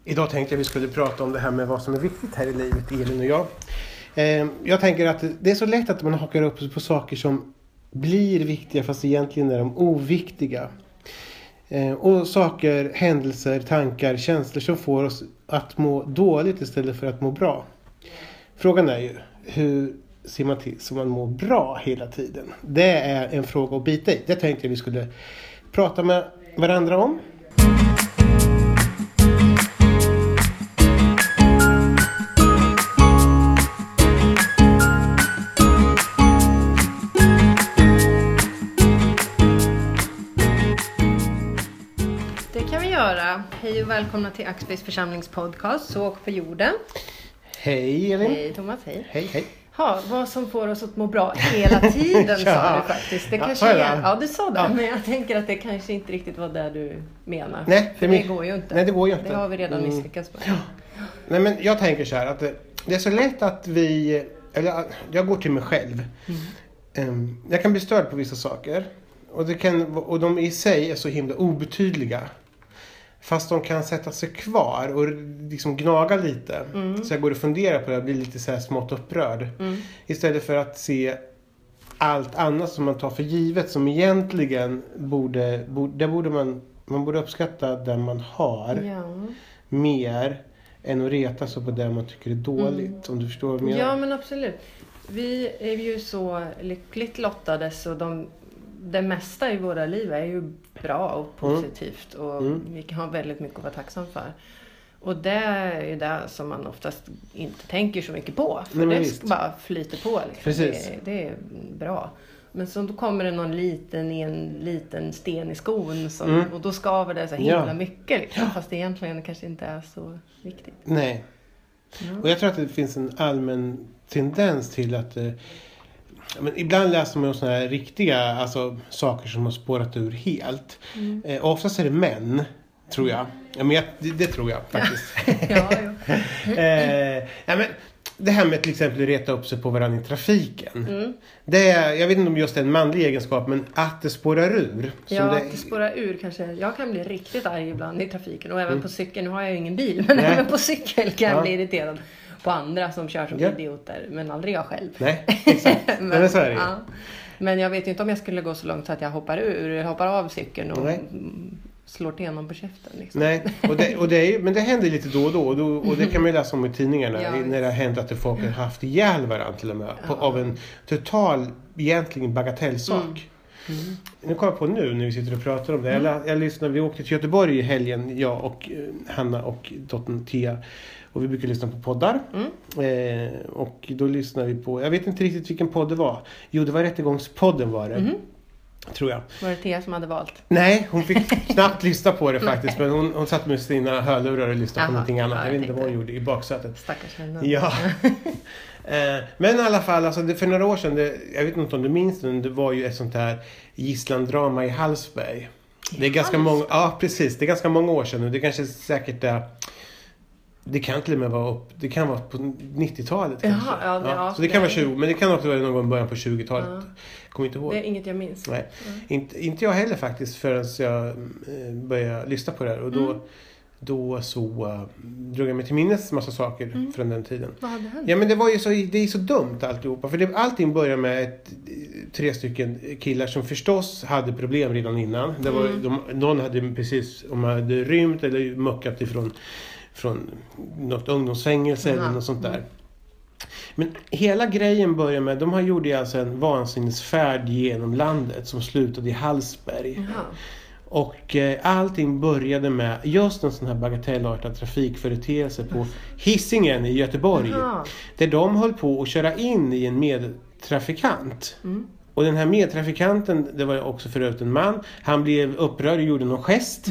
Idag tänkte jag vi skulle prata om det här med vad som är viktigt här i livet, Elin och jag. Jag tänker att det är så lätt att man hakar upp sig på saker som blir viktiga fast egentligen är de oviktiga. Och saker, händelser, tankar, känslor som får oss att må dåligt istället för att må bra. Frågan är ju, hur ser man till så man mår bra hela tiden? Det är en fråga att bita i. Det tänkte jag vi skulle prata med varandra om. Hej och välkomna till Axbergs församlingspodcast Såg på jorden. Hej Elin. Hej Thomas, hej. Hej. Ja, vad som får oss att må bra hela tiden sa du faktiskt. Det kanske är, ja, du sa det, men jag tänker att det kanske inte riktigt var det du menar. Nej, det går ju inte. Nej, det går ju inte. Det har vi redan misslyckats med. Ja. Nej, men jag tänker så här att det är så lätt att jag går till mig själv. Jag kan bli störd på vissa saker. Och de i sig är så himla obetydliga. Fast de kan sätta sig kvar och liksom gnaga lite. Så jag går och funderar på det och blir lite så här smått upprörd. Istället för att se allt annat som man tar för givet. Som egentligen man borde uppskatta det man har. Ja. Mer än att reta sig på det man tycker är dåligt. Om du förstår vad jag menar. Ja, men absolut. Vi är ju så lyckligt lottade så det mesta i våra liv är ju bra och positivt och vi kan ha väldigt mycket att vara tacksam för. Och det är ju det som man oftast inte tänker så mycket på. För det bara flyter på. Liksom. Det är bra. Men så då kommer det någon liten sten i skon och då skaver det så himla mycket. Liksom, fast det egentligen kanske inte är så viktigt. Nej. Och jag tror att det finns en allmän tendens till att... Men ibland läser man om såna här riktiga saker som har spårat ur helt. Oftast är det män, tror jag. Ja, men det tror jag faktiskt. Men det här med till exempel att reta upp sig på varandra i trafiken. Jag vet inte om just en manlig egenskap, men att det spårar ur. Att det spårar ur kanske. Jag kan bli riktigt arg ibland i trafiken. Och även på cykeln, nu har jag ju ingen bil. Men även på cykel kan jag bli irriterad. På andra som kör som idioter. Men aldrig jag själv. Nej, exakt. men så är det ju. Ja. Men jag vet inte om jag skulle gå så långt så att jag hoppar av cykeln och slår till honom på käften. Liksom. Nej, men det händer lite då och då. Och det kan man ju läsa om i tidningarna. När det har hänt att folk har haft ihjäl varandra till och med. Av en total, egentligen bagatellsak. Nu kommer jag på nu när vi sitter och pratar om det. Jag lyssnade, vi åkte till Göteborg i helgen. Jag och Hanna och dottern Tia. Och vi brukar lyssna på poddar. Och då lyssnar vi på... Jag vet inte riktigt vilken podd det var. Jo, det var Rättegångspodden var det. Tror jag. Var det Tia som hade valt? Nej, hon fick knappt lyssna på det faktiskt. Men hon satt med sina hörlurar och lyssnade på någonting annat. Jag vet inte vad hon gjorde i baksätet. Stackars henne. Ja. Men i alla fall, för några år sedan, jag vet inte om du minns det, det var ju ett sånt här gisslandrama i Hallsberg. Det är ganska många... Ja, precis. Det är ganska många år sedan. Och det kanske säkert... Det kan till och med vara det kan vara på 90-talet kanske. Ja, så det kan vara 20, men det kan också vara någon gång i början på 20-talet. Kommer inte ihåg. Det är inget jag minns. Nej. Inte jag heller faktiskt förrän jag började lyssna på det här. Och då så drog jag mig till minnes massa saker från den tiden. Vad hade hänt? Ja, men det är så dumt alltihopa. För allting börjar med 3 stycken killar som förstås hade problem redan innan. Det var, någon hade precis hade rymt eller muckat från något ungdomsfängelse eller något sånt där. Men hela grejen börjar med, de har gjort en vansinnesfärd genom landet som slutade i Hallsberg. Och allting började med just en sån här bagatellartad trafikföreteelse på Hisingen i Göteborg. Där de höll på att köra in i en medtrafikant. Och den här medtrafikanten, det var också förut en man. Han blev upprörd och gjorde någon gest.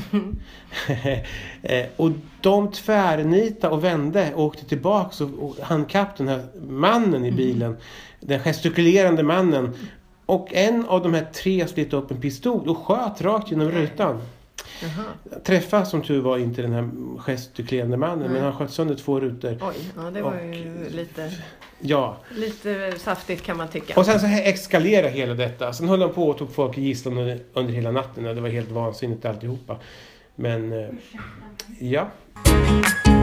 Och de tvärnita och vände och åkte tillbaka och handkapp den här mannen i bilen. Den gestikulerande mannen. Och en av de här 3 slet upp en pistol och sköt rakt genom rutan. Träffa som tur var inte den här gestikulerande mannen. Men han sköt sönder 2 rutor. Oj, det var ju lite... Ja. Lite saftigt kan man tycka. Och sen så eskalerade hela detta. Sen höll de på och tog folk i gisslan under hela natten. Det var helt vansinnigt alltihopa. Men ja.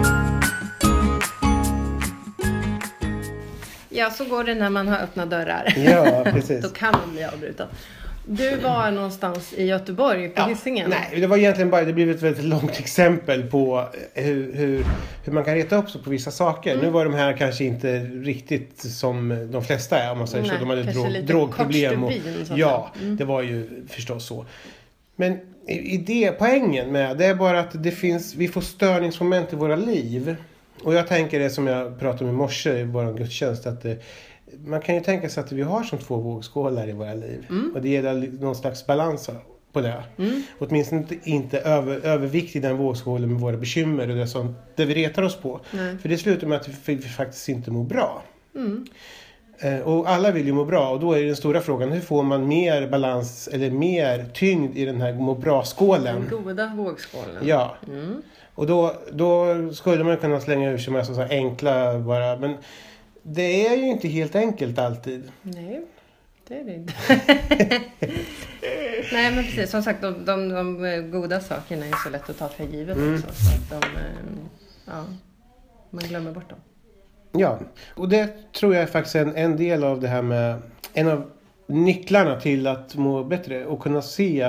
Ja, så går det när man har öppnat dörrar. Ja, precis. Då kan man bli avbruten. Du var någonstans i Göteborg på Hisingen. Nej, det var egentligen bara, det blev ett väldigt långt exempel på hur man kan reta upp sig på vissa saker. Nu var de här kanske inte riktigt som de flesta är, om man säger så. De hade drogproblem. Det var ju förstås så. Men poängen med det är bara att vi får störningsmoment i våra liv. Och jag tänker det som jag pratade om i morse i vår gudstjänst, att man kan ju tänka sig att vi har som 2 vågskålar i våra liv. Och det gäller någon slags balans på det. Åtminstone inte övervikt i den vågskålen med våra bekymmer och det vi retar oss på. Nej. För det slutar med att vi faktiskt inte mår bra. Och alla vill ju må bra, och då är den stora frågan, hur får man mer balans eller mer tyngd i den här må bra-skålen? Den goda vågskålen. Ja. Och då skulle man kunna slänga ur sig med så enkla bara, men det är ju inte helt enkelt alltid. Nej, det är det inte. Nej, men precis. Som sagt, de goda sakerna är så lätt att ta för givet också. Så att man glömmer bort dem. Ja, och det tror jag är faktiskt en del av det här med, en av nycklarna till att må bättre och kunna se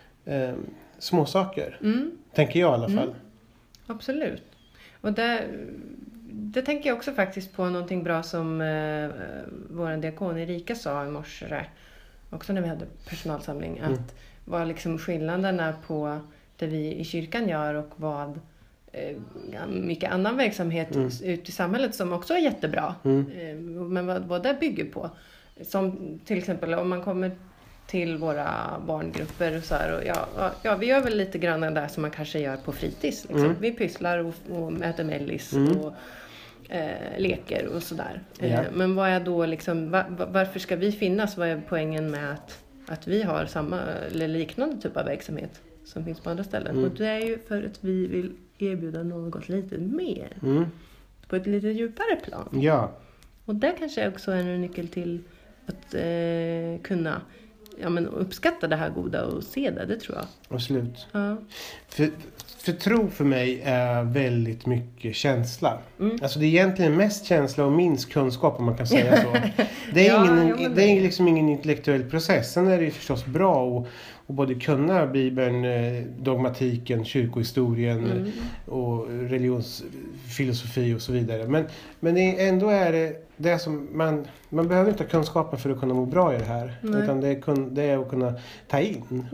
små saker. Tänker jag i alla fall. Absolut. Och det tänker jag också faktiskt på någonting bra som vår diakon Erika sa i morse där, också när vi hade personalsamling, att vad liksom skillnaderna på det vi i kyrkan gör och vad mycket annan verksamhet ut i samhället som också är jättebra. Men vad det bygger på. Som till exempel om man kommer till våra barngrupper och så här, och vi gör väl lite grann där som man kanske gör på fritids liksom. Vi pysslar och äter mellis och leker och sådär. Men vad är då liksom, varför ska vi finnas? Vad är poängen med att vi har samma eller liknande typ av verksamhet som finns på andra ställen? Och det är ju för att vi vill erbjuda något lite mer. På ett lite djupare plan. Ja. Och där kanske också är en nyckel till att kunna uppskatta det här goda och se det tror jag. Absolut. Ja. För tro för mig är väldigt mycket känsla. Alltså det är egentligen mest känsla och minst kunskap, om man kan säga så. Det är liksom ingen intellektuell process. Sen är det ju förstås bra att både kunna Bibeln, dogmatiken, kyrkohistorien och religionsfilosofi och så vidare. Men ändå är det som man behöver inte ha kunskapen för att kunna må bra i det här. Nej. Utan det är att kunna ta in.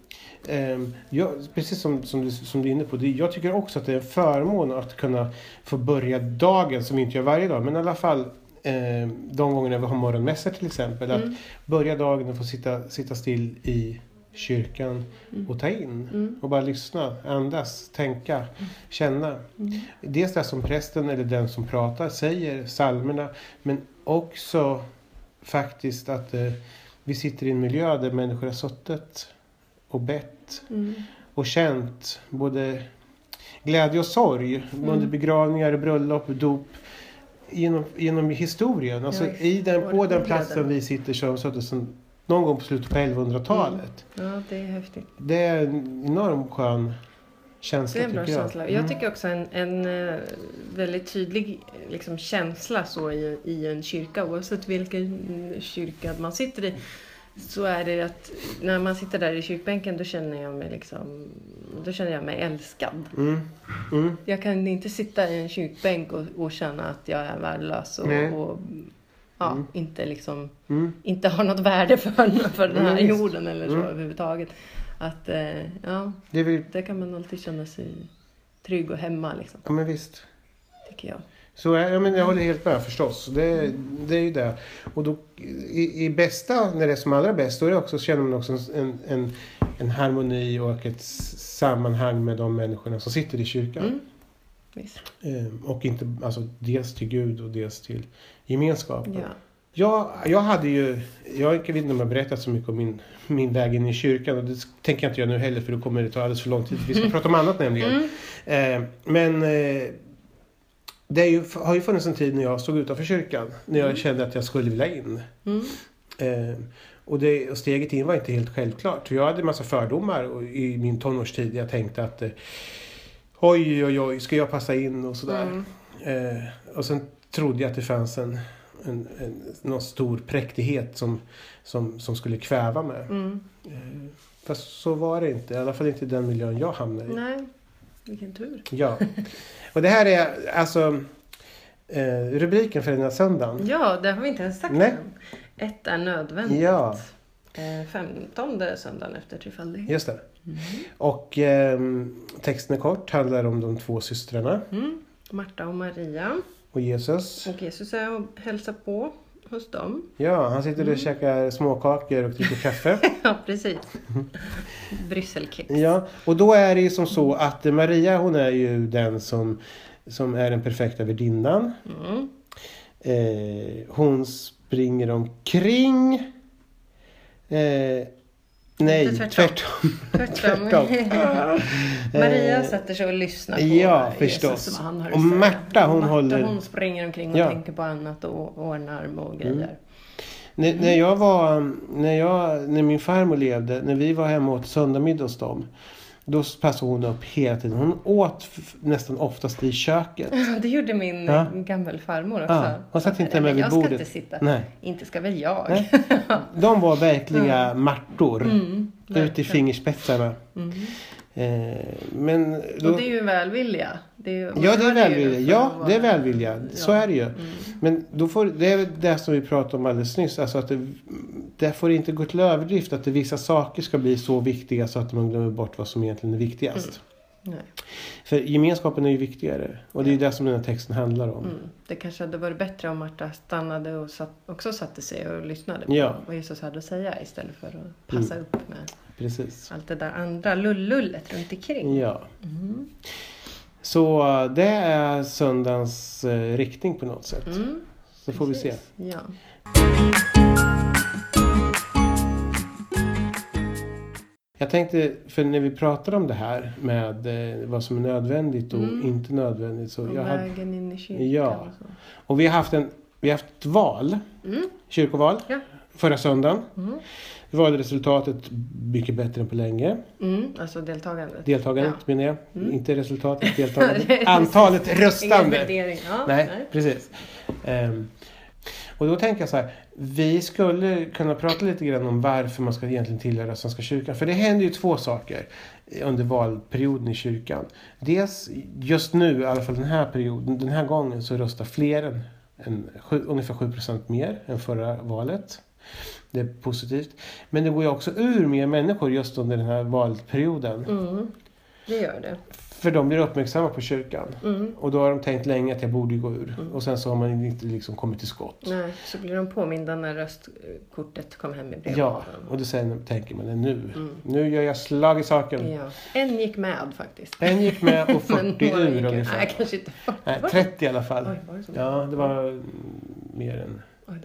Precis som du är inne på, jag tycker också att det är en förmån att kunna få börja dagen, som vi inte gör varje dag, men i alla fall de gångerna vi har morgonmässor till exempel, att börja dagen och få sitta still i kyrkan och ta in och bara lyssna, andas, tänka, känna. Dels det som prästen eller den som pratar säger, psalmerna, men också faktiskt att vi sitter i en miljö där människor har suttit och bett och känt både glädje och sorg under begravningar, bröllop, dop genom historien. Alltså på den platsen vi sitter som suttit någon gång på slutet på 1100-talet. Ja, det är häftigt. Det är en enorm skön känsla, tycker jag. Det är en bra känsla. Jag tycker också en väldigt tydlig liksom, känsla så i en kyrka, oavsett vilken kyrka man sitter i, så är det att när man sitter där i kyrkbänken, då känner jag mig älskad. Jag kan inte sitta i en kyrkbänk och känna att jag är värdelös och inte liksom inte har något värde för den här jorden eller så överhuvudtaget. Att det kan man alltid känna sig trygg och hemma liksom. Ja, men visst. Tycker jag. Så jag håller helt med förstås. Det är ju det. Och då i bästa, när det är som allra bäst, då är det också, känner man också en harmoni och ett sammanhang med de människorna som sitter i kyrkan. Visst. Och inte, alltså, dels till Gud och dels till gemenskapen. Ja. Jag vet inte om jag berättat så mycket om min väg in i kyrkan, och det tänker jag inte göra nu heller, för då kommer det ta alldeles för lång tid. Vi ska prata om annat nämligen. Men det har ju funnits en tid när jag stod utanför kyrkan, när jag kände att jag skulle vilja in. Och steget in var inte helt självklart. Jag hade en massa fördomar i min tonårstid. Jag tänkte att oj, ska jag passa in och sådär. Och sen trodde jag att det fanns någon stor präktighet som skulle kväva mig. Fast så var det inte. I alla fall inte i den miljön jag hamnade i. Nej, vilken tur. Ja. Och det här är alltså rubriken för den här söndagen. Ja, det har vi inte ens sagt än. Ett är nödvändigt. Ja. 15:e söndagen efter trefaldighet. Just det. Och texten är kort. Handlar om de 2 systrarna. Marta och Maria. Och Jesus. Och Jesus är och hälsar på hos dem. Ja, han sitter och käkar småkakor och dricker kaffe. Ja, precis. Brysselkex. Ja, och då är det ju som så att Maria, hon är ju den som är den perfekta värdinnan. Hon springer omkring. Nej, tvärtom. Maria sätter sig och lyssnar på förstås. Jesus. Han har och Marta, hon springer omkring och tänker på annat och ordnar och grejer. När min farmor levde, när vi var hemma och åt söndagmiddag hos dem, då passade hon upp hela tiden. Hon åt nästan oftast i köket. Det gjorde min gammelfarmor också. Ja, hon satt inte med vid bordet. Jag ska inte sitta. Nej. Inte ska väl jag. Nej. De var verkliga martor. Ut i fingerspetsarna. Men då... Och det är ju välvilja. Det är välvilja. Ja, det är välvilja. Så är det ju. Men då det är det som vi pratade om alldeles nyss. Alltså att det får inte gå till överdrift. Att vissa saker ska bli så viktiga så att man glömmer bort vad som egentligen är viktigast. Nej. För gemenskapen är ju viktigare. Och det är ju det som den här texten handlar om. Det kanske hade varit bättre om Marta stannade och också satte sig och lyssnade på vad Jesus hade att säga. Istället för att passa upp med allt det där andra lullet runt omkring. Ja. Så det är söndagens riktning på något sätt. Så får vi se. Ja. Jag tänkte, för när vi pratar om det här med vad som är nödvändigt och inte nödvändigt. Så och vägen in i kyrkan. Ja. Och så. Och vi har haft ett val. Kyrkoval. Ja. Förra söndagen. Valresultatet mycket bättre än på länge. Alltså Deltagandet menar jag. Inte resultatet, deltagandet. Antalet röstande. Nej, precis. Och då tänker jag så här. Vi skulle kunna prata lite grann om varför man ska egentligen tillhöra Svenska kyrkan. För det händer ju 2 saker under valperioden i kyrkan. Dels just nu, i alla fall den här perioden, den här gången så röstar fler ungefär 7% mer än förra valet. Det är positivt. Men det går ju också ur mer människor just under den här valperioden. Det gör det. För de blir uppmärksamma på kyrkan. Och då har de tänkt länge att jag borde gå ur. Och sen så har man inte liksom kommit till skott. Nej, så blir de påminda när röstkortet kom hem i brev. Ja, och då tänker man nu. Nu gör jag slag i saken. Ja. En gick med faktiskt. En gick med och 40 ur ungefär. Nej, kanske inte 40. Nej, 30 i alla fall. Oj, var det så? Ja, det var mer än...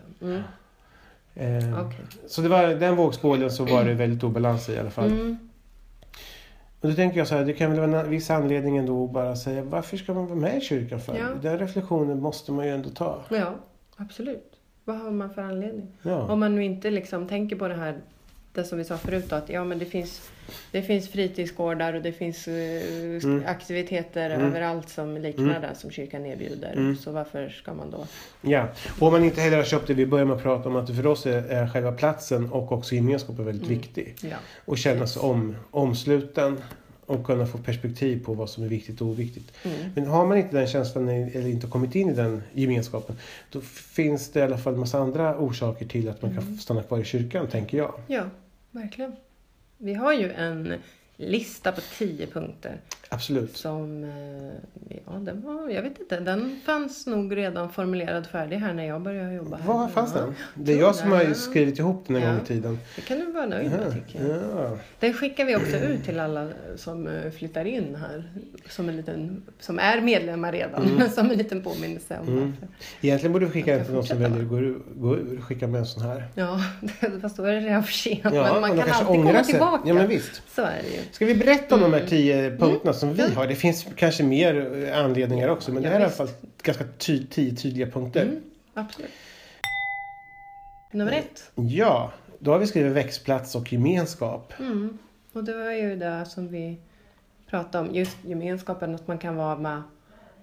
Okay. Så det var den vågskålen så var det väldigt obalans i alla fall. Och då tänker jag så här, det kan väl vara en viss anledning ändå att bara säga, varför ska man vara med i kyrkan för? Ja. Den reflektionen måste man ju ändå ta. Ja, absolut. Vad har man för anledning? Ja. Om man nu inte liksom tänker på det som vi sa förut då, att men det finns fritidsgårdar och det finns aktiviteter överallt som liknar det som kyrkan erbjuder. Så varför ska man då? Ja, och om man inte heller har köpt det, vi börjar med att prata om att för oss är själva platsen och också gemenskapen väldigt viktig. Ja. Och känna sig omsluten och kunna få perspektiv på vad som är viktigt och oviktigt. Men har man inte den känslan eller inte kommit in i den gemenskapen, då finns det i alla fall en massa andra orsaker till att man kan stanna kvar i kyrkan, tänker jag. Ja, verkligen. Vi har ju en lista på 10 punkter. Absolut. Som, jag vet inte, den fanns nog redan formulerad färdig här när jag började jobba här. Var fanns den? Det är jag som har skrivit ihop den en gång i tiden. Det kan du vara nöjd med, tycker jag. Ja. Den skickar vi också ut till alla som flyttar in här. Som är medlemmar redan. Som en liten påminnelse om varför. Egentligen borde vi skicka den till någon som väljer att gå ur. Skicka med en sån här. Ja, fast då är det redan för sent. Ja, men man kan alltid komma tillbaka. Ja, men visst. Så är det ju. Ska vi berätta om de här 10 punkterna som vi har? Det finns kanske mer anledningar också. Men det här är i alla fall ganska 10 tydliga punkter. Absolut. Nummer 1. Ja, då har vi skrivit växtplats och gemenskap. Och det var ju det som vi pratade om. Just gemenskapen, att man kan vara med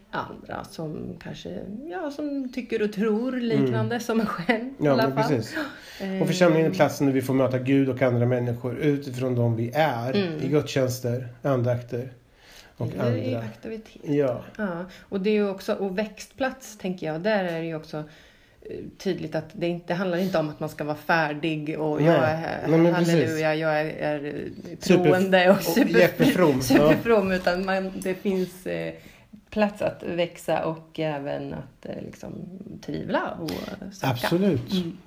andra som kanske, som tycker och tror liknande som en själv i Ja, alla men fall. precis. Och församlingen är platsen där vi får möta Gud och andra människor utifrån de vi är. I gudstjänster, andakter och Eller i andra. aktiviteter. Ja. Ja. Och det är ju också, och växtplats tänker jag, där är det ju också tydligt att det handlar inte om att man ska vara färdig och jag är halleluja, jag är troende och superfrom, utan det finns plats att växa och även att liksom tvivla och söka. Absolut.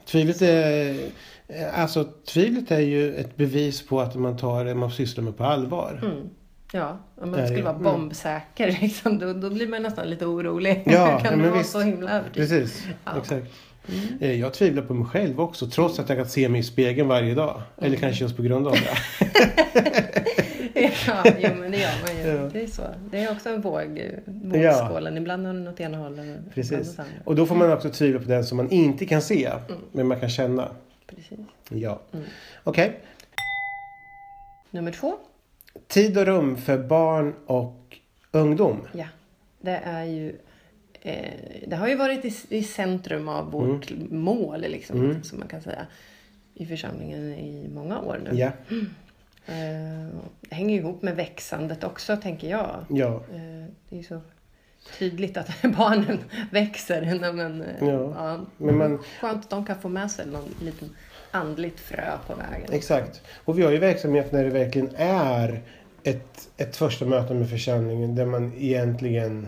Tvivlet är ju ett bevis på att man sysslar med på allvar. Ja, om man skulle vara bombsäker liksom, då blir man nästan lite orolig. Ja, kan men vara visst. så himla övertygad. Precis, exakt. Jag tvivlar på mig själv också, trots att jag kan se mig i spegeln varje dag. Eller kanske just på grund av det. Men det gör man ju. Ja. Det är så. Det är också en vågskålen. Ibland har något ena hållet. Precis. Och då får man också tvivla på den som man inte kan se. Men man kan känna. Precis. Ja. Okej. Nummer 2. Tid och rum för barn och ungdom. Ja. Det är ju... det har ju varit i centrum av vårt mål liksom, som man kan säga, i församlingen i många år nu. Ja. Det hänger ju ihop med växandet också, tänker jag. Ja. Det är så tydligt att barnen växer. Men skönt att de kan få med sig någon liten andligt frö på vägen. Exakt. Och vi har ju verksamhet när det verkligen är ett första möte med församlingen där man egentligen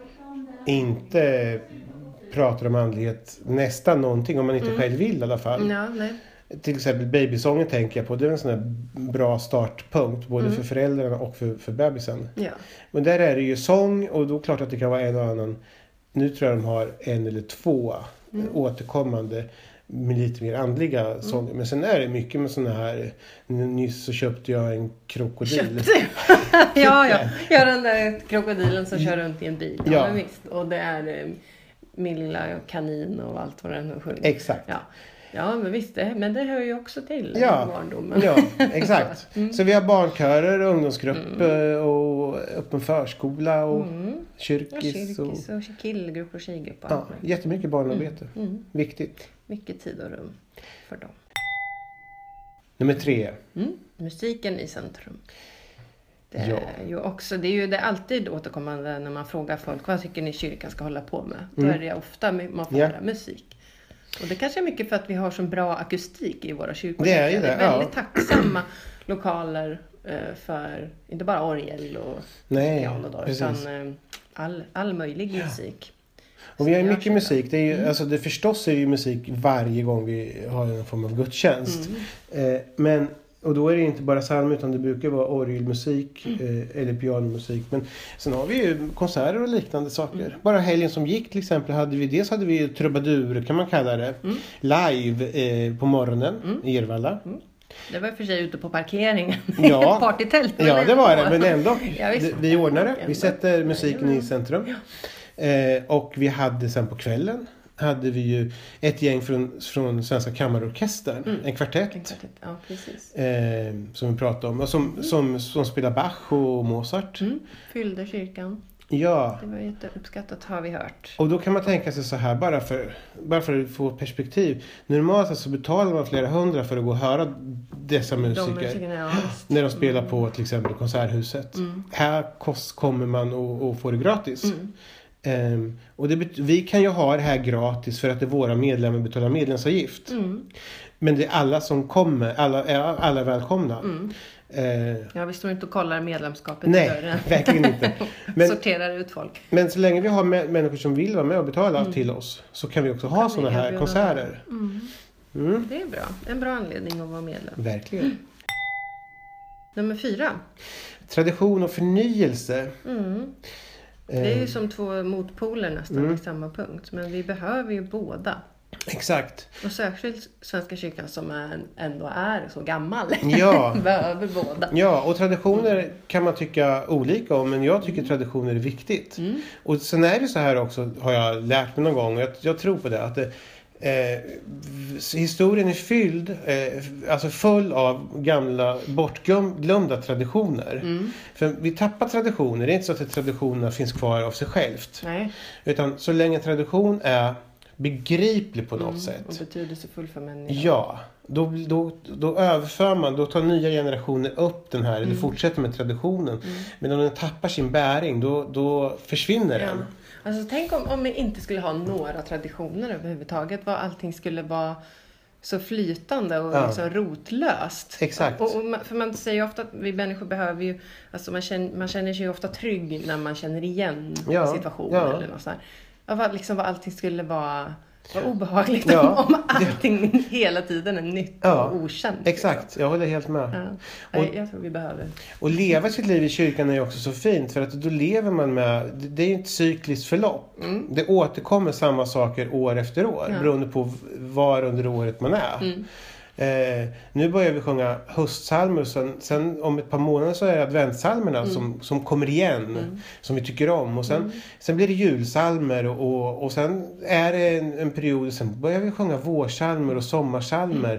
inte pratar om andlighet nästan någonting, om man inte själv vill i alla fall. Ja, nej. Till exempel babysången tänker jag på. Det är en sån här bra startpunkt både för föräldrarna och för bebisen. Ja. Men där är det ju sång, och då är det klart att det kan vara en och annan. Nu tror jag de har 1 eller 2 återkommande med lite mer andliga sånger. Men sen är det mycket med såna här, nyss så köpte jag en krokodil. Ja, den där krokodilen som kör runt i en bil. Ja, men visst. Och det är min lilla kanin och allt vad den sjunger. Exakt. Ja, men visst, men det hör ju också till barndomen. Ja, exakt. Så vi har barnkörer, ungdomsgrupper och öppen förskola och kyrkis och killgrupp och tjejgrupp. Ja, jättemycket barnarbete. Viktigt. Mycket tid och rum för dem. Nummer 3. Musiken i centrum. Det är ju också, det är ju det alltid återkommande när man frågar folk, vad tycker ni kyrkan ska hålla på med? Då är det ofta man får höra musik. Och det kanske är mycket för att vi har så bra akustik i våra kyrkor. Det är ju det, väldigt tacksamma lokaler för inte bara orgel och piano då, utan all möjlig musik. Och vi har ju mycket musik. Det är ju, alltså det förstås är ju musik varje gång vi har en form av gudstjänst. Och då är det inte bara psalm, utan det brukar vara orgelmusik eller pianomusik. Men sen har vi ju konserter och liknande saker. Bara helgen som gick till exempel hade vi trubadur, kan man kalla det, live på morgonen i Ervalla. Det var för sig ute på parkeringen. Ja, partytält. Ja, det var det. Men ändå, vi ordnar det. Vi ändå. Sätter musiken i centrum. Och vi hade sen på kvällen hade vi ju ett gäng från Svenska kammarorkestern, en kvartett. Ja, precis. Som vi pratade om, och som spelar Bach och Mozart. Fyllde kyrkan. Ja. Det var jätteuppskattat, har vi hört. Och då kan man tänka sig så här, bara för att få perspektiv. Normalt så betalar man flera hundra för att gå och höra dessa musiker. När de spelar på till exempel Konserthuset. Här kommer man och får det gratis. Och vi kan ju ha det här gratis för att det är våra medlemmar betalar medlemsavgift. Men det är alla som kommer, alla är välkomna. Ja, vi står inte och kollar medlemskapet. Nej, verkligen inte. Men, sorterar ut folk. Men så länge vi har människor som vill vara med och betala till oss, så kan vi också ha sådana här konserter. Det är bra. En bra anledning att vara medlem. Verkligen. Nummer 4. Tradition och förnyelse. Det är ju som 2 motpoler nästan i samma punkt. Men vi behöver ju båda. Exakt. Och särskilt Svenska kyrkan som ändå är så gammal. Ja. behöver båda. Ja, och traditioner kan man tycka olika om. Men jag tycker traditioner är viktigt. Och sen är det så här också, har jag lärt mig någon gång. Och jag tror på det. Att historien är fylld, alltså full av gamla bortglömda traditioner. För vi tappar traditioner. Det är inte så att traditionerna finns kvar av sig självt. Nej. Utan så länge tradition är begriplig på något sätt. Och betydelsefull för människan. Ja, då överför man, då tar nya generationer upp den här, eller fortsätter med traditionen. Men om den tappar sin bäring, då försvinner den. Alltså tänk om vi inte skulle ha några traditioner överhuvudtaget. Vad allting skulle vara så flytande och liksom rotlöst. Exakt. För man säger ju ofta att vi människor behöver ju, alltså man känner sig ju ofta trygg när man känner igen situationen eller något sånt. Vad allting skulle vara obehagligt om allting hela tiden är nytt och okänt. Exakt, liksom. Jag håller helt med. Jag tror vi behöver. Och leva sitt liv i kyrkan är ju också så fint, för att då lever man med, det är ju ett cykliskt förlopp. Det återkommer samma saker år efter år, beroende på var under året man är. Nu börjar vi sjunga höstsalmer och sen om ett par månader så är det adventsalmerna som kommer igen, som vi tycker om, och sen blir det julsalmer och sen är det en period, sen börjar vi sjunga vårsalmer och sommarsalmer.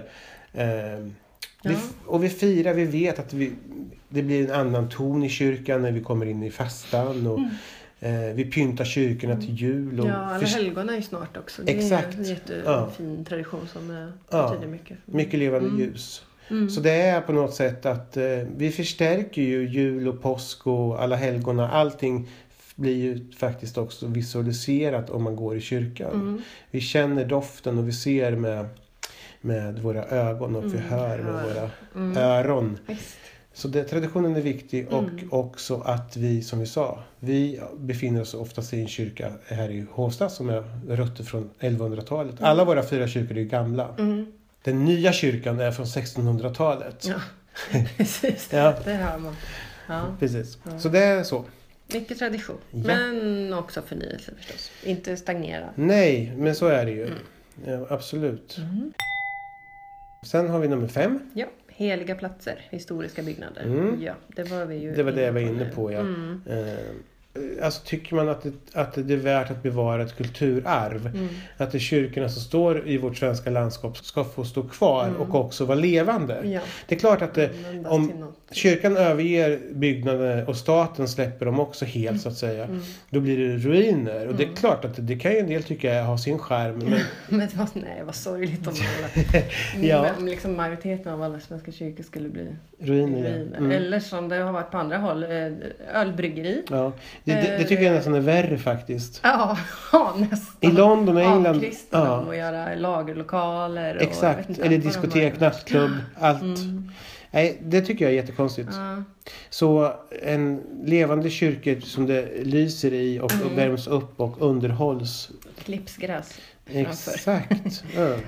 Och vi firar, vi vet att det blir en annan ton i kyrkan när vi kommer in i fastan och vi pyntar kyrkorna till jul. Och alla helgona är ju snart också. Det är en jättefin tradition som betyder mycket. Mycket levande ljus. Så det är på något sätt att vi förstärker ju jul och påsk och alla helgona. Allting blir ju faktiskt också visualiserat om man går i kyrkan. Vi känner doften och vi ser med våra ögon och vi hör med våra öron. Så traditionen är viktig, och också att vi, som vi sa, vi befinner oss oftast i en kyrka här i Hovsta som är rötter från 1100-talet. Alla våra 4 kyrkor är gamla. Den nya kyrkan är från 1600-talet. Ja, precis. Det hör man. Ja. Precis. Så det är så. Mycket tradition, men också förnyelse förstås. Inte stagnera. Nej, men så är det ju. Ja, absolut. Sen har vi nummer 5. Ja. Heliga platser, historiska byggnader. Ja, det var vi ju. Det var det jag var inne på, ja. Alltså tycker man att det är värt att bevara ett kulturarv, att de kyrkorna som står i vårt svenska landskap ska få stå kvar och också vara levande. Ja. Det är klart att om kyrkan överger byggnader och staten släpper dem också helt så att säga, då blir det ruiner. Och det är klart att det kan ju en del tycka ha sin skärm. Men vad sorgligt om liksom majoriteten av alla svenska kyrkor skulle bli ruiner. Eller som det har varit på andra håll, ölbryggeri. Ja. Det tycker jag nästan är värre faktiskt. Ja, nästan. I London och England. Avkristna dem och göra lagerlokaler. Exakt, eller diskotek, nattklubb, allt. Nej, det tycker jag är jättekonstigt. Så en levande kyrka som det lyser i och värms upp och underhålls. Klippsgräs. Exakt.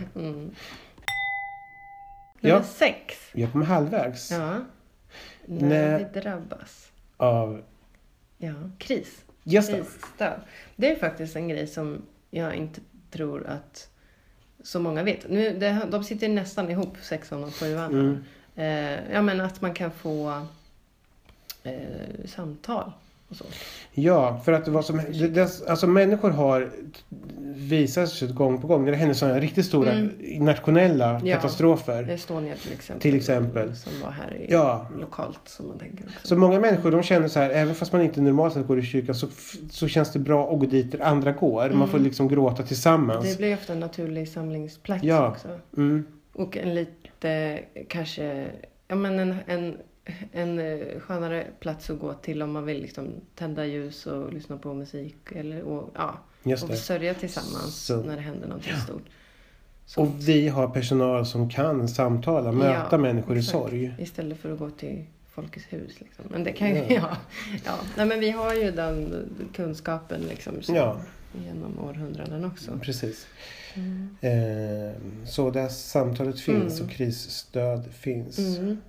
Nummer 6. Jag kommer halvvägs. Ja. När vi drabbas av kris. Just Krisstöd. Det är faktiskt en grej som jag inte tror att så många vet. De sitter nästan ihop 6:an och 7:an. Men att man kan få samtal och så. Ja, för att vad som alltså människor har visat sig gång på gång när det händer sådana riktigt stora nationella katastrofer. Estonia till exempel. Som var här lokalt som man tänker också. Så många människor de känner så här, även fast man inte normalt sett går i kyrkan så känns det bra att gå dit där andra går. Man får liksom gråta tillsammans. Det blir ofta en naturlig samlingsplats också. Och en lite kanske en skönare plats att gå till om man vill liksom tända ljus och lyssna på musik och sörja tillsammans när det händer något stort. Och vi har personal som kan samtala, möta människor i sorg. Istället för att gå till Folkets hus liksom. Men det kan ju Nej, men vi har ju den kunskapen liksom genom århundraden också. Precis. Så där samtalet finns och krisstöd finns.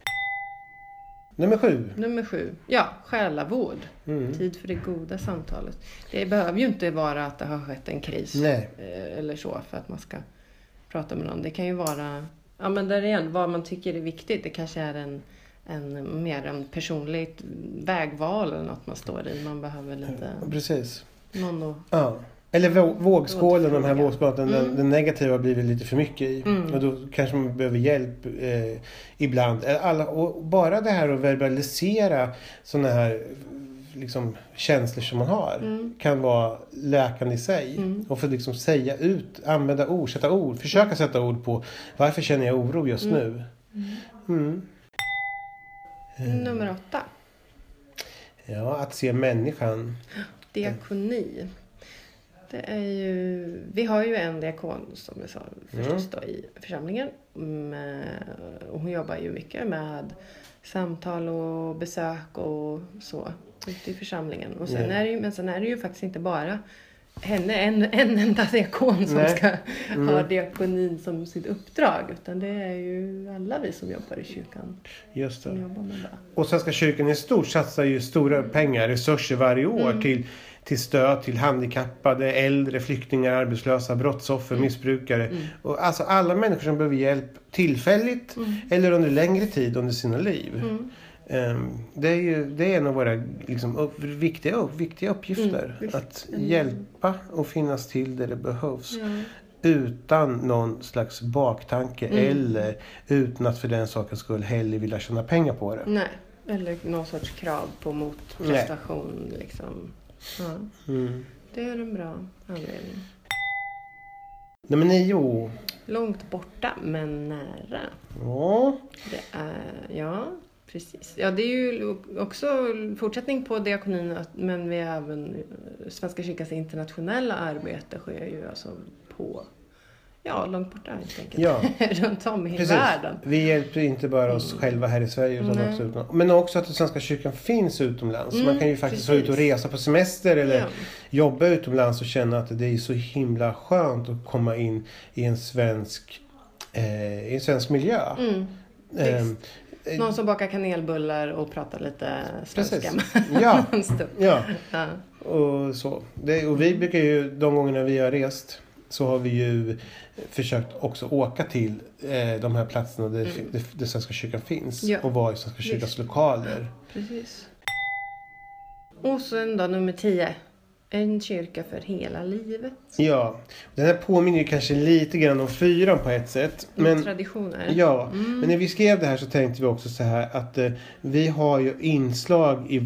Nummer 7. Ja, själavård. Tid för det goda samtalet. Det behöver ju inte vara att det har skett en kris. Eller så för att man ska prata med någon. Det kan ju vara, men där igen, vad man tycker är viktigt. Det kanske är mer en personligt vägval eller något man står i. Man behöver lite... Precis. Någon Eller vågskålen, de här vågskålen, den negativa har blivit lite för mycket i. Och då kanske man behöver hjälp ibland. Och bara det här att verbalisera sådana här liksom, känslor som man har kan vara läkande i sig. Och för liksom säga ut, använda ord, försöka sätta ord på varför känner jag oro just nu. Nummer 8. Ja, att se människan. Diakoni. Det är ju, vi har ju en diakon som vi sa förstås då, i församlingen. Och hon jobbar ju mycket med samtal och besök och så ute i församlingen. Och sen är det ju faktiskt inte bara henne, en enda diakon som ska ha diakonin som sitt uppdrag. Utan det är ju alla vi som jobbar i kyrkan. Just det. Som jobbar med det. Och Svenska kyrkan i stort satsar ju stora pengar, resurser varje år till stöd till handikappade, äldre, flyktingar, arbetslösa, brottsoffer, missbrukare. Och alltså alla människor som behöver hjälp tillfälligt eller under längre tid under sina liv. Det är en av våra liksom, viktiga uppgifter. Att hjälpa och finnas till där det behövs. Utan någon slags baktanke eller utan att för den sakens skull heller vilja tjäna pengar på det. Nej, eller någon sorts krav på motprestation liksom. Ja. Det är en bra anledning. Nummer 9. Långt borta men nära. Ja. Det är, precis. Ja, det är ju också fortsättning på diakonin, men vi har även Svenska kyrkans internationella arbete sker ju alltså på långt borta helt enkelt. Ja. Runt om i världen. Vi hjälper inte bara oss själva här i Sverige utan också utomlands. Men också att den Svenska kyrkan finns utomlands. Man kan ju faktiskt vara ute och resa på semester eller jobba utomlands och känna att det är så himla skönt att komma in i en svensk miljö. Någon som bakar kanelbullar och pratar lite svenska. Ja. Och så. Och vi brukar ju, de gångerna vi har rest, så har vi ju försökt också åka till de här platserna där Svenska kyrkan finns. Och vara i Svenska kyrkans lokaler. Precis. Och sen då nummer 10. En kyrka för hela livet. Ja, den här påminner ju kanske lite grann om 4 på ett sätt. Men traditioner. Ja, men när vi skrev det här så tänkte vi också så här att vi har ju inslag i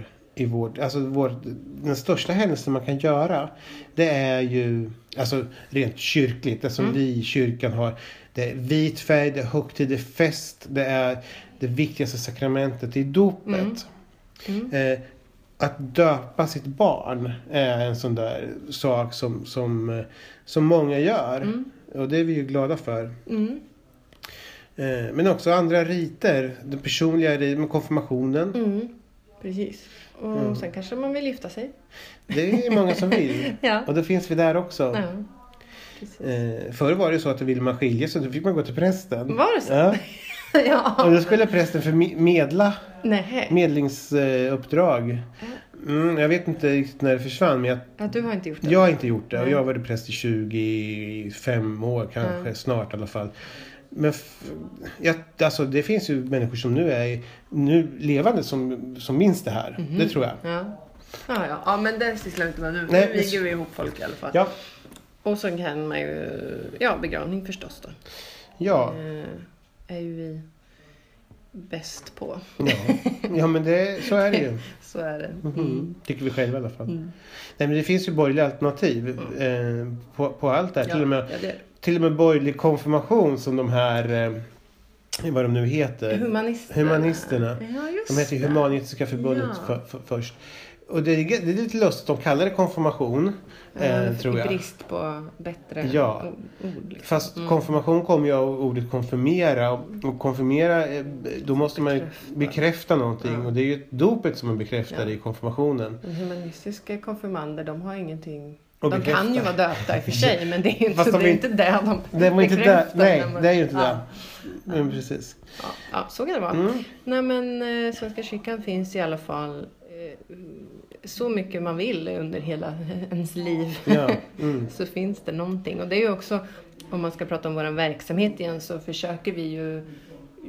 den största händelsen man kan göra, det är ju alltså rent kyrkligt, det som vi i kyrkan har. Det är vit färg, det är högtid, det är fest, det är det viktigaste sakramentet i dopet. Att döpa sitt barn är en sån där sak som många gör. Och det är vi ju glada för. Men också andra riter. Den personliga riten med konfirmationen. Precis. Och sen kanske man vill lyfta sig. Det är många som vill. Och då finns vi där också. Förr var det så att vill man skilja sig, då fick man gå till prästen. Var det så? Ja. Och då skulle prästen medlingsuppdrag. Jag vet inte riktigt när det försvann. Men du har inte gjort det? Jag har inte gjort det. Och jag har varit präst i 25 år kanske. Snart i alla fall. Men alltså, det finns ju människor som nu är levande som minns det här. Det tror jag. Ja, men det sysslar inte med nu. Nu ligger vi ihop folk i alla fall. Ja. Och så kan man ju... begravning förstås då. Ja. Är ju vi bäst på. Ja, men så är det ju. Så är det. Tycker vi själva i alla fall. Nej, men det finns ju borgerliga alternativ på allt det här. Till och med borgerlig konfirmation som de här... vad de nu heter. Humanisterna. Ja, just de heter ju Humanistiska förbundet först. Och det är lite lustigt. De kallar det konfirmation. Tror jag. Brist på bättre ord. Liksom. Fast konfirmation kommer ju av ordet konfirmera. Och konfirmera, då måste man bekräfta någonting. Och det är ju dopet som man bekräftar i konfirmationen. De humanistiska konfirmander, de har ingenting... De kan ju vara döpta i och för sig, men det är ju inte det de bekräftar. Nej, det är ju inte det. Men precis. Ja, så kan det vara. Nej, men Svenska kyrkan finns i alla fall så mycket man vill under hela ens liv. Så finns det någonting. Och det är ju också, om man ska prata om vår verksamhet igen, så försöker vi ju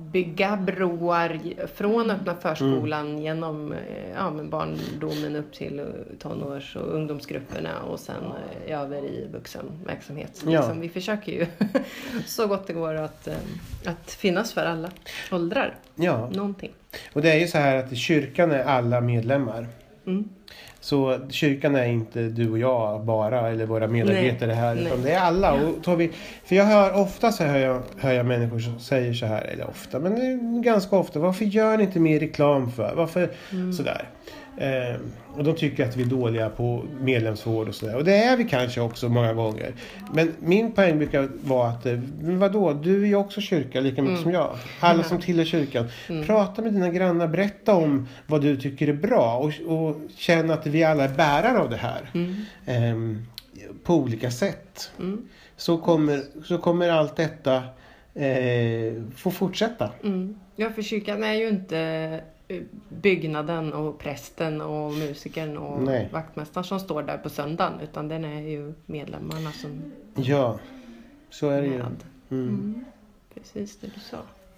bygga broar från öppna förskolan genom barndomen upp till tonårs- och ungdomsgrupperna och sen över i vuxenverksamhet. Liksom, vi försöker ju så gott det går att finnas för alla åldrar. Ja. Någonting. Och det är ju så här att kyrkan är alla medlemmar. Så kyrkan är inte du och jag bara eller våra medarbetare här. Utan det är alla. Och för jag hör ofta så hör jag människor som säger så här. Eller ofta, men ganska ofta. Varför gör ni inte mer reklam för? Varför sådär? Och de tycker att vi är dåliga på medlemsvård och sådär. Och det är vi kanske också många gånger. Men min poäng brukar vara att vadå? Du är ju också kyrka lika mycket som jag. Alla som tillhör kyrkan. Prata med dina grannar. Berätta om vad du tycker är bra. Och känna att vi alla är bärare av det här. På olika sätt. Så kommer allt detta få fortsätta. Ja, för kyrkan är ju inte byggnaden och prästen och musikern och vaktmästaren som står där på söndagen, utan den är ju medlemmarna som så är det ju. Precis det du sa.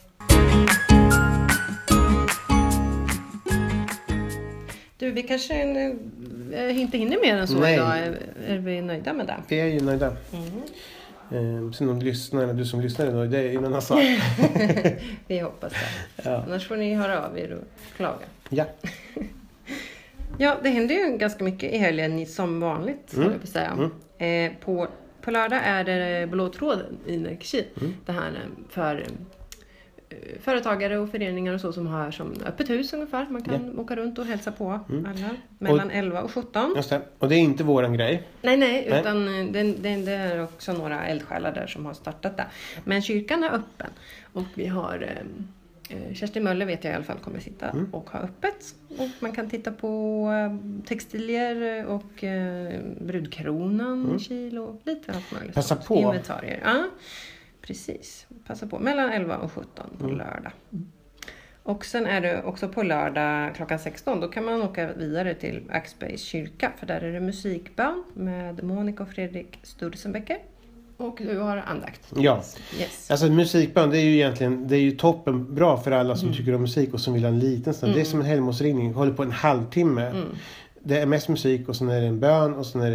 Du, vi kanske inte hinner mer än så idag. Är vi nöjda med det? Vi är ju nöjda. Sen du som lyssnar idag, det är en annan sak. Vi hoppas det. Ja. Annars får ni höra av er och klaga. Ja. Ja, det händer ju ganska mycket i helgen som vanligt, jag vill säga. På lördag är det Blå tråden i Närkekil. Det här för företagare och föreningar och så som har som öppet hus ungefär. Man kan åka runt och hälsa på alla mellan 11 och 17. Just det. Och det är inte våran grej. Nej. Utan det är också några eldsjälar där som har startat det. Men kyrkan är öppen. Och vi har Kerstin Möller vet jag i alla fall kommer sitta och ha öppet. Och man kan titta på textilier och brudkronan i Kil och lite allt möjligt. Passa på. Inventarier. Ja. Precis, passa på. Mellan 11 och 17 på lördag. Och sen är det också på lördag klockan 16. Då kan man åka vidare till Axbergs kyrka. För där är det musikbön med Monica och Fredrik Sturzenbecker. Och du har andakt. Ja, yes. Alltså musikbön det är ju egentligen toppen bra för alla som tycker om musik och som vill ha en liten stund. Det är som en helgmålsringning, håller på en halvtimme. Det är mest musik och sen är det en bön och sen är det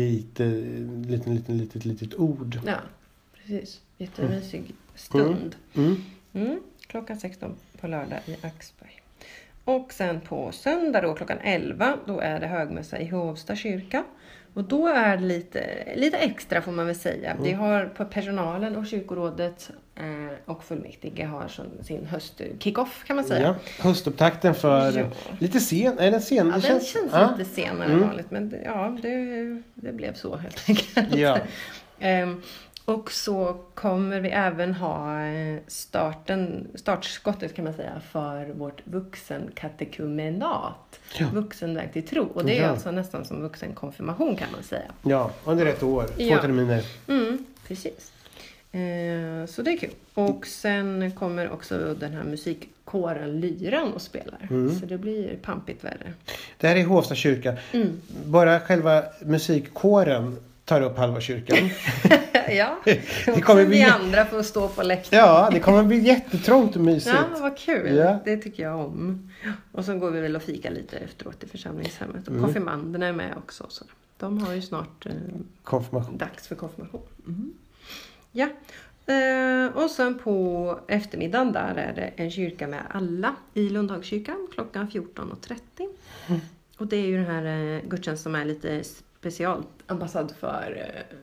litet ord. Ja, precis. Jättemysig stund. Klockan 16 på lördag i Axberg. Och sen på söndag då klockan 11 då är det högmässa i Hovsta kyrka. Och då är det lite extra får man väl säga. Vi har på personalen och kyrkorådet och fullmäktige har sin höst-kick-off kan man säga. Ja, höstupptakten för lite sen. Är den sen? Ja, den känns lite senare än vanligt. Men det blev så helt enkelt. Ja. Och så kommer vi även ha startskottet kan man säga för vårt vuxenkatekumenat. Vuxenväg till tro. Och det är alltså nästan som vuxenkonfirmation kan man säga. Ja, under ett år. 2 terminer. Precis. Så det är kul. Och sen kommer också den här musikkåren Lyran och spelar. Så det blir pampigt värre. Det här är Hovsta kyrka. Bara själva musikkåren tar upp halva kyrkan. Ja, det kommer vi andra får stå på läktaren. Ja, det kommer bli jättetrångt och mysigt. Ja, vad kul. Ja. Det tycker jag om. Och så går vi väl och fika lite efteråt i församlingshemmet. Och konfirmanderna är med också. Så de har ju snart dags för konfirmation. Ja, och sen på eftermiddagen där är det en kyrka med alla i Lundhagskyrkan klockan 14.30. Och det är ju den här gudstjänst som är lite specialambassad för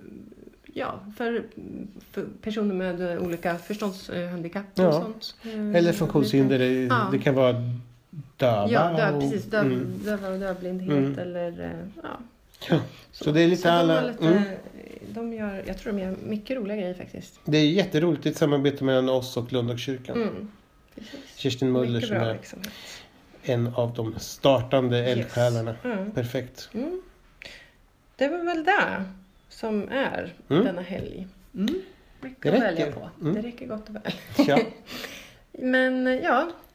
personer med olika förståndshandikapp och sånt. Eller funktionshinder. Det kan vara döva. Ja, precis. Döva och dövblindhet. Eller, Så det är lite alla... Jag tror de gör mycket roliga grejer faktiskt. Det är jätteroligt ett samarbete mellan oss och Lundhagskyrkan. Kerstin Möller som är en av de startande eldsjälarna. Perfekt. Det var väl det som är denna helg. Mycket att välja på. Det räcker gott och väl. Ja. Men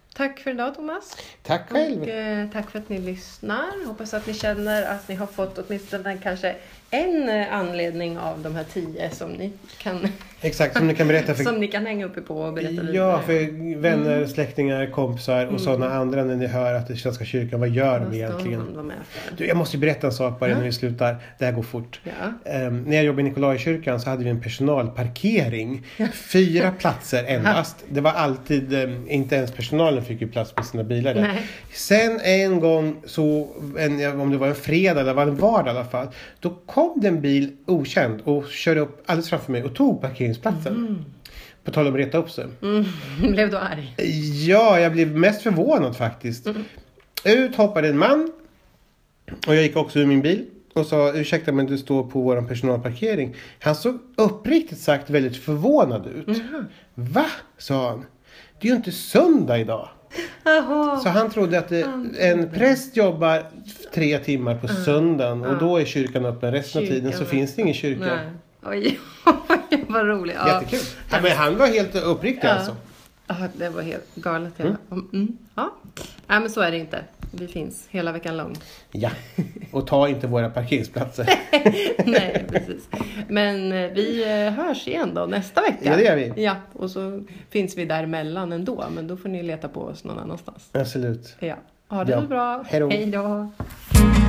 Tack för idag, Thomas. Tack själv. Och tack för att ni lyssnar. Hoppas att ni känner att ni har fått åtminstone kanske en anledning av de här 10 som ni kan... Exakt, som ni kan berätta för... som ni kan hänga uppe på och berätta vidare. Ja, för vänner, släktingar, kompisar och sådana andra när ni hör att det Svenska kyrkan, vad gör de egentligen? Du, jag måste ju berätta en sak bara när vi slutar. Det här går fort. Ja. När jag jobbade i Nikolajkyrkan så hade vi en personalparkering. 4 platser endast. Det var alltid, inte ens personalen fick ju plats med sina bilar där. Nej. Sen en gång, om det var en fredag eller var en vardag i alla fall, då kom det en bil okänd och körde upp alldeles framför mig och tog parkeringsplatsen. På tal om att reta upp sig. Blev du arg? Ja, jag blev mest förvånad faktiskt. Ut hoppade en man. Och jag gick också ur min bil. Och sa, ursäkta men du står på vår personalparkering. Han såg uppriktigt sagt väldigt förvånad ut. Va? Sa han. Det är ju inte söndag idag. Aha. Så han trodde att en präst jobbar 3 timmar på söndagen. Och då är kyrkan öppen resten av tiden. Så finns det ingen kyrka. Nej. Oj, vad roligt. Ja. Jättekul. Ja, men han var helt uppriktig alltså. Ja, det var helt galet. Ja. Ja. Nej, men så är det inte. Vi finns hela veckan lång. Ja, och ta inte våra parkeringsplatser. Nej, precis. Men vi hörs igen då nästa vecka. Ja, det gör vi. Ja, och så finns vi däremellan ändå. Men då får ni leta på oss någon annanstans. Absolut. Ja, ha det bra. Hej då. Hej då.